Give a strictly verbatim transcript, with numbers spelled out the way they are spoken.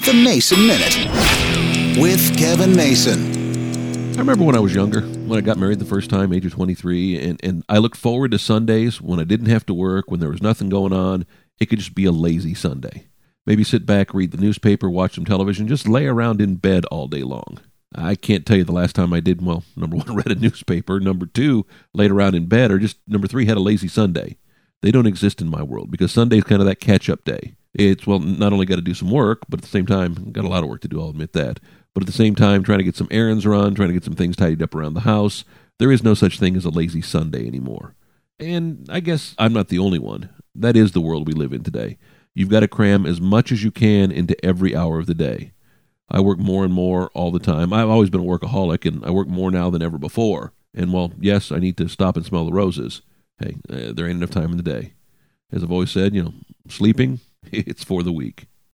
The Mason Minute with Kevin Mason. I remember when I was younger, when I got married the first time, age of twenty-three, and, and I looked forward to Sundays when I didn't have to work, when there was nothing going on. It could just be a lazy Sunday. Maybe sit back, read the newspaper, watch some television, just lay around in bed all day long. I can't tell you the last time I did, well, number one, read a newspaper, number two, laid around in bed, or just number three, had a lazy Sunday. They don't exist in my world because Sunday's kind of that catch-up day. It's, well, not only got to do some work, but at the same time, got a lot of work to do, I'll admit that. But at the same time, trying to get some errands run, trying to get some things tidied up around the house. There is no such thing as a lazy Sunday anymore. And I guess I'm not the only one. That is the world we live in today. You've got to cram as much as you can into every hour of the day. I work more and more all the time. I've always been a workaholic, and I work more now than ever before. And, well, yes, I need to stop and smell the roses. Hey, uh, there ain't enough time in the day. As I've always said, you know, sleeping, it's for the weak.